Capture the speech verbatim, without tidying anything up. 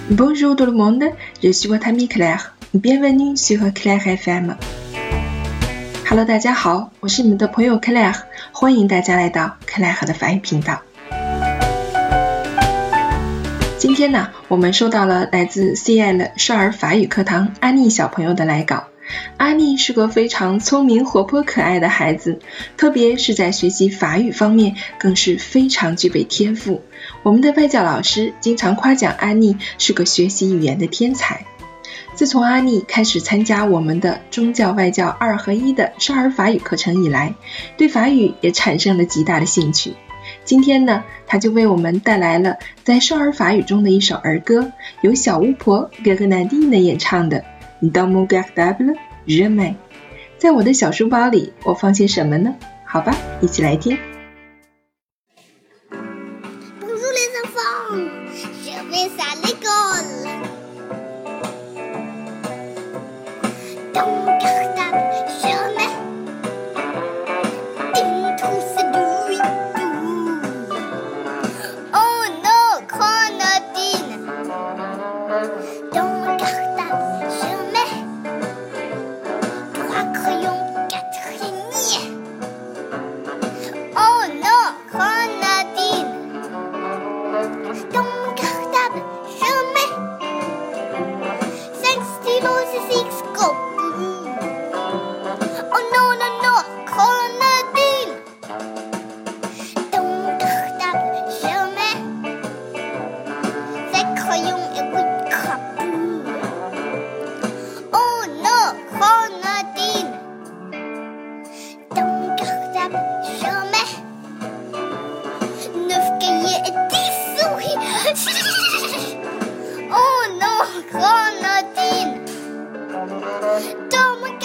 Bonjour tout le monde, je suis votre amie Claire. Bienvenue sur Claire F M。Hello， 大家好，我是你们的朋友 Claire， 欢迎大家来到 Claire 的法语频道。今天呢，我们收到了来自 C L 少儿法语课堂安妮小朋友的来稿。安妮是个非常聪明、活泼、可爱的孩子，特别是在学习法语方面更是非常具备天赋。我们的外教老师经常夸奖安妮是个学习语言的天才。自从安妮开始参加我们的中教外教二合一的少儿法语课程以来，对法语也产生了极大的兴趣。今天呢，她就为我们带来了在少儿法语中的一首儿歌，由小巫婆格格南蒂的演唱的Dans mon cartable, je mets。 在我的小书包里，我放些什么呢？好吧，一起来听。 Bonjour les enfants, je vais à l'école. Dans mon cartable, je mets une trousse de hibou. Oh non, grenadine. Dans mon cartable, je mets trois crayons, quatre lignes. Oh non, grenadine. Dans mon cartable, je mets cinq stylos et six copies. Oh non, non, non, grenadine. Dans mon cartable, je mets sept crayons et huit crapauds. Oh non, grenadine. Dans mon cartable, je mets neuf cahiers et dix souris. Oh non, grenadine. Dans mon